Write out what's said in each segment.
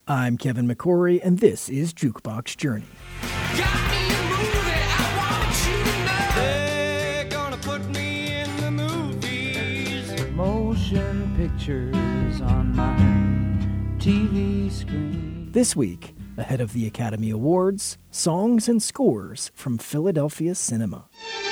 I'm Kevin McCory, and this is Jukebox Journey. Got me a movie, I want you to know. They're gonna put me in the movies. Motion pictures on my TV screen. This week, ahead of the Academy Awards, songs and scores from Philadelphia cinema.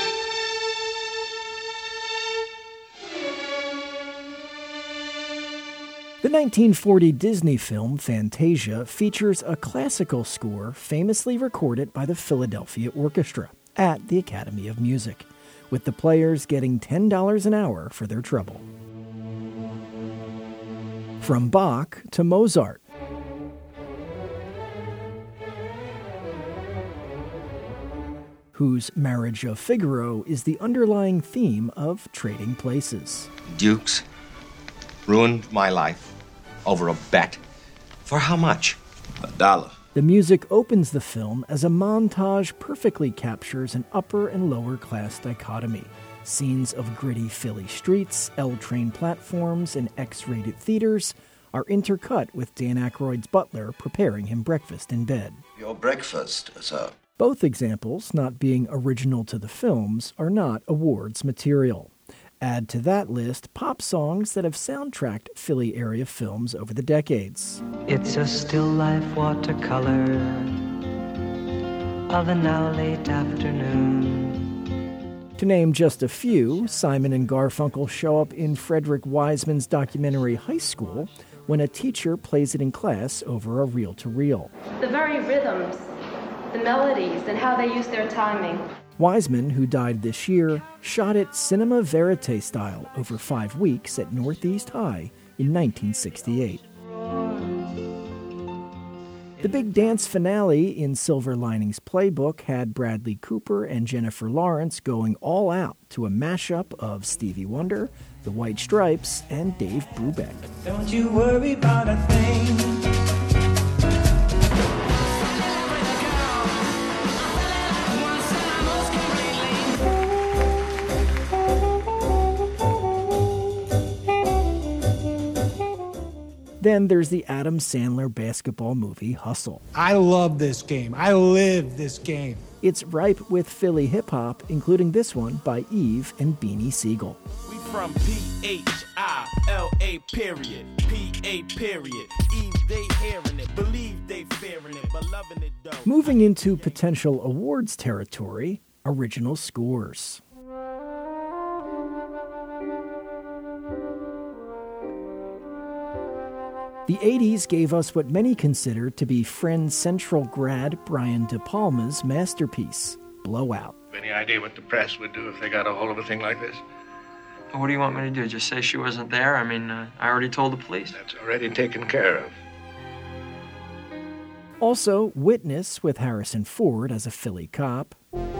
The 1940 Disney film Fantasia features a classical score famously recorded by the Philadelphia Orchestra at the Academy of Music, with the players getting $10 an hour for their trouble. From Bach to Mozart, whose Marriage of Figaro is the underlying theme of Trading Places. Dukes ruined my life over a bet. For how much? $1. The music opens the film as a montage perfectly captures an upper and lower class dichotomy. Scenes of gritty Philly streets, L-train platforms, and X-rated theaters are intercut with Dan Aykroyd's butler preparing him breakfast in bed. Your breakfast, sir. Both examples, not being original to the films, are not awards material. Add to that list pop songs that have soundtracked Philly area films over the decades. It's a still life watercolor of a now late afternoon. To name just a few, Simon and Garfunkel show up in Frederick Wiseman's documentary High School when a teacher plays it in class over a reel-to-reel. The very rhythms, the melodies, and how they use their timing. Wiseman, who died this year, shot it cinema verite style over 5 weeks at Northeast High in 1968. The big dance finale in Silver Linings Playbook had Bradley Cooper and Jennifer Lawrence going all out to a mashup of Stevie Wonder, The White Stripes, and Dave Brubeck. Don't you worry about a thing. Then there's the Adam Sandler basketball movie Hustle. I love this game. I live this game. It's ripe with Philly hip-hop, including this one by Eve and Beanie Siegel. We from P-H-I-L-A period, P-A period. Eve, they hearing it, believe they fearing it, but loving it though. Moving into potential awards territory, original scores. The 80s gave us what many consider to be Friends Central grad Brian De Palma's masterpiece, Blowout. Any idea what the press would do if they got a hold of a thing like this? Well, what do you want me to do? Just say she wasn't there? I mean, I already told the police. That's already taken care of. Also, Witness with Harrison Ford as a Philly cop.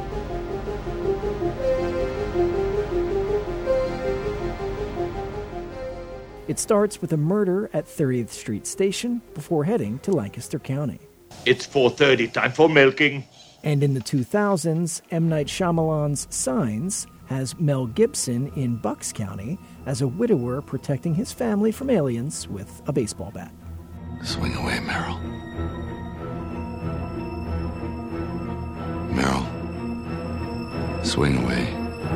It starts with a murder at 30th Street Station before heading to Lancaster County. It's 4:30, time for milking. And in the 2000s, M. Night Shyamalan's Signs has Mel Gibson in Bucks County as a widower protecting his family from aliens with a baseball bat. Swing away, Meryl. Meryl. Swing away.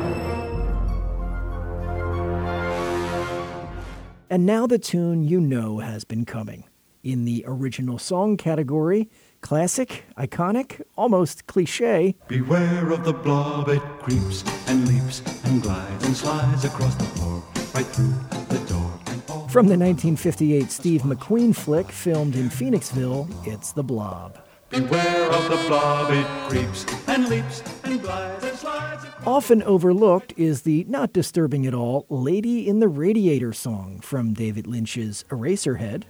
And now the tune you know has been coming. In the original song category, classic, iconic, almost cliché. Beware of the blob, it creeps and leaps and glides and slides across the floor, right through the door. From the 1958 Steve McQueen flick filmed in Phoenixville, it's The Blob. Beware of the blob, it creeps and leaps and glides and slides. Often overlooked is the not disturbing at all Lady in the Radiator song from David Lynch's Eraserhead.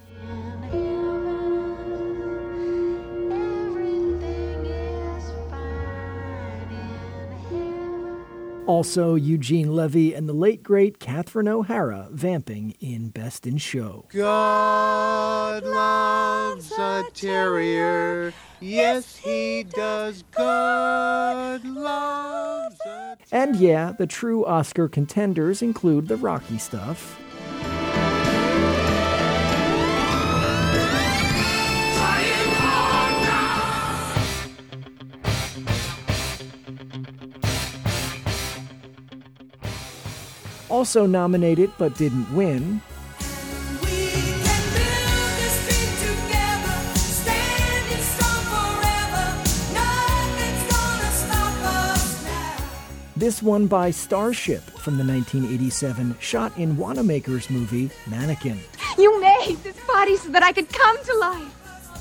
Also, Eugene Levy and the late, great Catherine O'Hara vamping in Best in Show. God loves a terrier. Yes, he does. God loves a terrier. And yeah, the true Oscar contenders include the Rocky stuff. Also nominated but didn't win, this one by Starship from the 1987 shot in Wanamaker's movie Mannequin. You made this body so that I could come to life.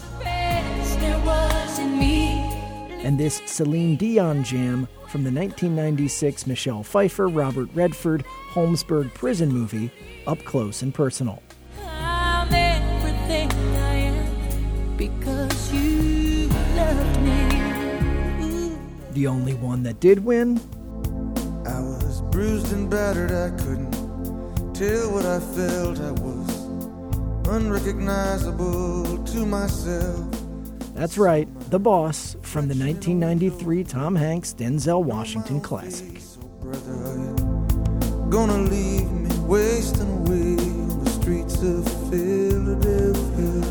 And this Celine Dion jam from the 1996 Michelle Pfeiffer, Robert Redford, Holmesburg prison movie, Up Close and Personal. I'm everything I am because you loved me. The only one that did win, I was bruised and battered, I couldn't tell what I felt. I was unrecognizable to myself. that's right, The Boss from the 1993 Tom Hanks Denzel Washington classic. Brother, are you gonna leave me wasting away on the streets of Philadelphia?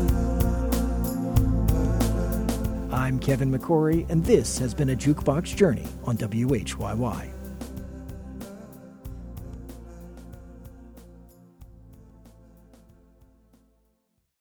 I'm Kevin McCory, and this has been a Jukebox Journey on WHYY.